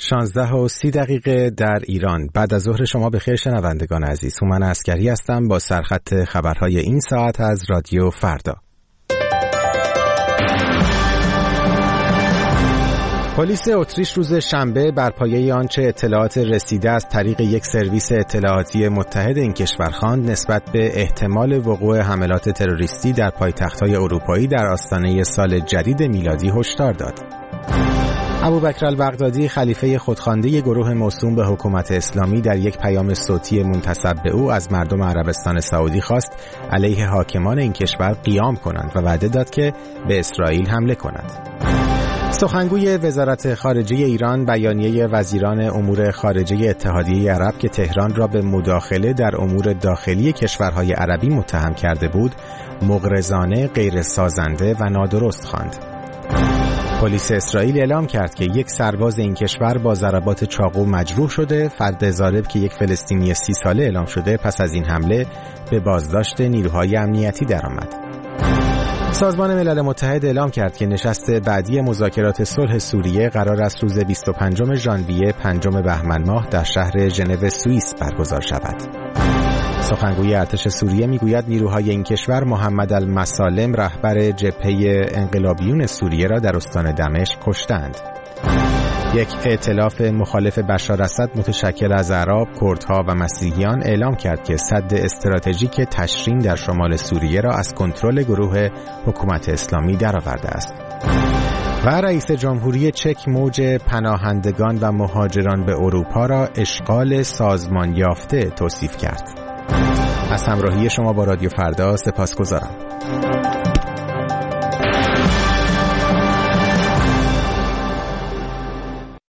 16:30 در ایران. بعد از ظهر شما بخیر شنوندگان عزیز. هومن عسکری هستم با سرخط خبرهای این ساعت از رادیو فردا. پلیس اتریش روز شنبه بر پایه آنچه اطلاعات رسیده از طریق یک سرویس اطلاعاتی متحد این کشور خواند نسبت به احتمال وقوع حملات تروریستی در پایتخت‌های اروپایی در آستانه سال جدید میلادی هشدار داد. ابوبکر البغدادی خلیفه خودخوانده گروه موسوم به حکومت اسلامی در یک پیام صوتی منتسب به او از مردم عربستان سعودی خواست علیه حاکمان این کشور قیام کنند و وعده داد که به اسرائیل حمله کند. سخنگوی وزارت خارجه ایران بیانیه وزیران امور خارجه اتحادیه عرب که تهران را به مداخله در امور داخلی کشورهای عربی متهم کرده بود، مغرضانه، غیر سازنده و نادرست خواند. پلیس اسرائیل اعلام کرد که یک سرباز این کشور با ضربات چاقو مجروح شده. فرد ضارب که یک فلسطینی 30 ساله اعلام شده پس از این حمله به بازداشت نیروهای امنیتی درآمد. سازمان ملل متحد اعلام کرد که نشست بعدی مذاکرات صلح سوریه قرار است روز 25 ژانویه 5 بهمن ماه در شهر ژنو سوئیس برگزار شود. سخنگوی ارتش سوریه میگوید نیروهای این کشور محمد المسالم رهبر جبهه انقلابیون سوریه را در استان دمشق کشتند. یک ائتلاف مخالف بشار اسد متشکل از اعراب، کردها و مسیحیان اعلام کرد که سد استراتژیک تشرین در شمال سوریه را از کنترل گروه حکومت اسلامی درآورده است. و رئیس جمهوری چک موج پناهندگان و مهاجران به اروپا را اشغال سازمان یافته توصیف کرد. از همراهی شما با رادیو فردا سپاسگزارم.